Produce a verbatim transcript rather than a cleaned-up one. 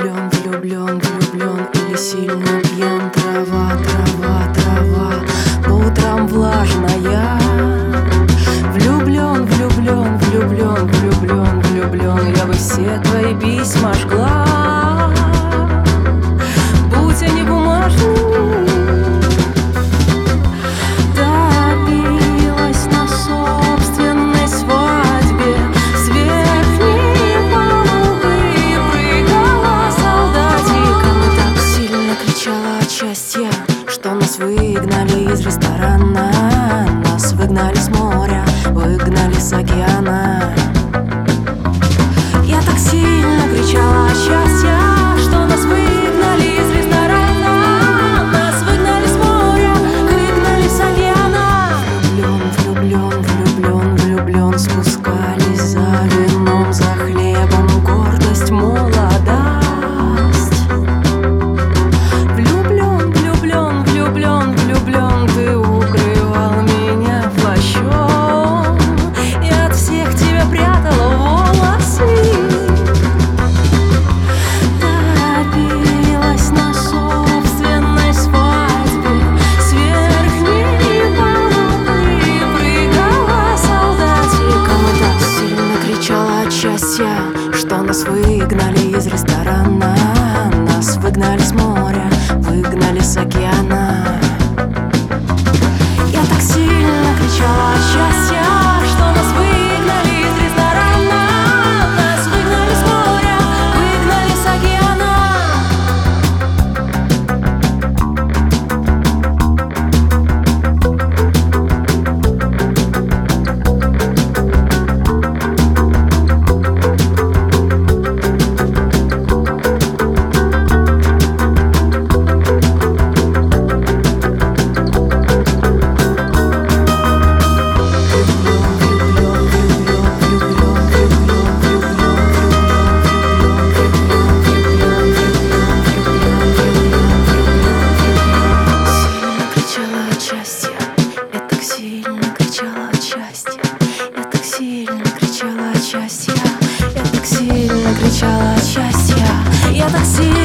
влюблен, влюблен, влюблен или сильно пьян. Трава, трава, трава по утрам влажная. Влюблен, влюблен, влюблен, влюблен, влюблен. Я бы все твои письма жгла, будь они бумажными. Добилась на собственной свадьбе, с верхней палубы прыгала солдатиком и так сильно кричала от счастья, что нас выгнали из ресторана, нас выгнали с моря, выгнали с океана. Я так сильно кричала от счастья, что нас выгнали из ресторана, нас выгнали с моря, выгнали с океана. Влюблен, влюблен, влюблен, влюблен, спускались за вином, за хлебом, гордость, молодость. Влюблен, влюблен, влюблен, влюблен, ты укрывал меня плащом, я от всех тебя прятала волосы. Добилась на собственной свадьбе, с верхней палубы прыгала солдатиком и так сильно кричала от счастья, что нас выгнали из ресторана, нас выгнали с моря, выгнали с океана. Я так сильно кричала от счастья, что нас выгнали из ресторана, нас выгнали с моря, выгнали с океана. Я так сильно кричала от счастья, я так сильно кричала от счастья, я так сильно кричала от счастья, я так сильно